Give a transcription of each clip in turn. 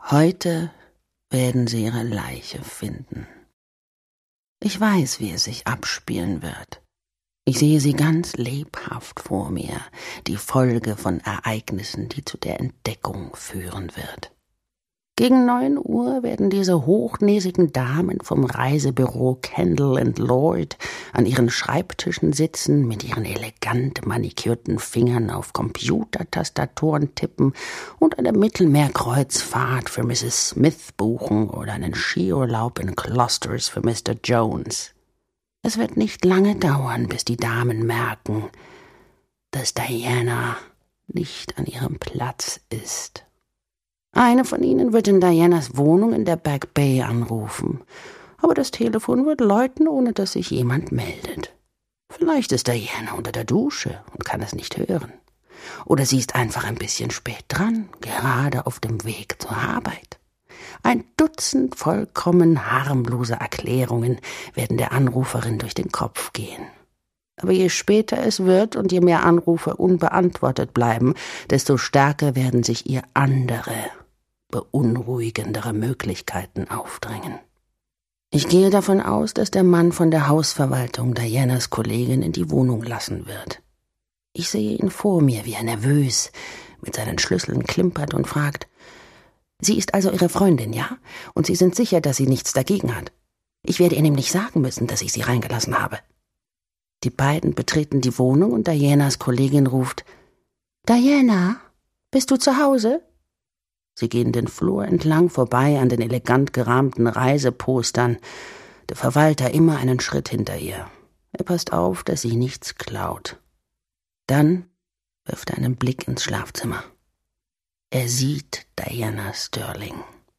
Heute werden sie ihre Leiche finden. Ich weiß, wie es sich abspielen wird. Ich sehe sie ganz lebhaft vor mir, die Folge von Ereignissen, die zu der Entdeckung führen wird. Gegen 9 Uhr werden diese hochnäsigen Damen vom Reisebüro Kendall & Lloyd an ihren Schreibtischen sitzen, mit ihren elegant manikürten Fingern auf Computertastaturen tippen und eine Mittelmeerkreuzfahrt für Mrs. Smith buchen oder einen Skiurlaub in Klosters für Mr. Jones. Es wird nicht lange dauern, bis die Damen merken, dass Diana nicht an ihrem Platz ist. Eine von ihnen wird in Dianas Wohnung in der Back Bay anrufen, aber das Telefon wird läuten, ohne dass sich jemand meldet. Vielleicht ist Diana unter der Dusche und kann es nicht hören. Oder sie ist einfach ein bisschen spät dran, gerade auf dem Weg zur Arbeit. Ein Dutzend vollkommen harmlose Erklärungen werden der Anruferin durch den Kopf gehen. Aber je später es wird und je mehr Anrufe unbeantwortet bleiben, desto stärker werden sich ihr andere, beunruhigendere Möglichkeiten aufdrängen. Ich gehe davon aus, dass der Mann von der Hausverwaltung Dianas Kollegin in die Wohnung lassen wird. Ich sehe ihn vor mir, wie er nervös mit seinen Schlüsseln klimpert und fragt: »Sie ist also Ihre Freundin, ja? Und Sie sind sicher, dass sie nichts dagegen hat? Ich werde ihr nämlich sagen müssen, dass ich sie reingelassen habe.« Die beiden betreten die Wohnung und Dianas Kollegin ruft: »Diana, bist du zu Hause?« Sie gehen den Flur entlang vorbei an den elegant gerahmten Reisepostern, der Verwalter immer einen Schritt hinter ihr. Er passt auf, dass sie nichts klaut. Dann wirft er einen Blick ins Schlafzimmer. Er sieht Diana Sterling.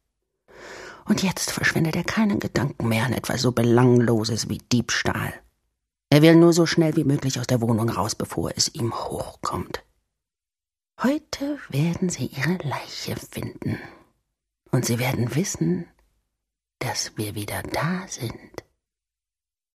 Und jetzt verschwendet er keinen Gedanken mehr an etwas so Belangloses wie Diebstahl. Er will nur so schnell wie möglich aus der Wohnung raus, bevor es ihm hochkommt. Heute werden sie ihre Leiche finden. Und sie werden wissen, dass wir wieder da sind.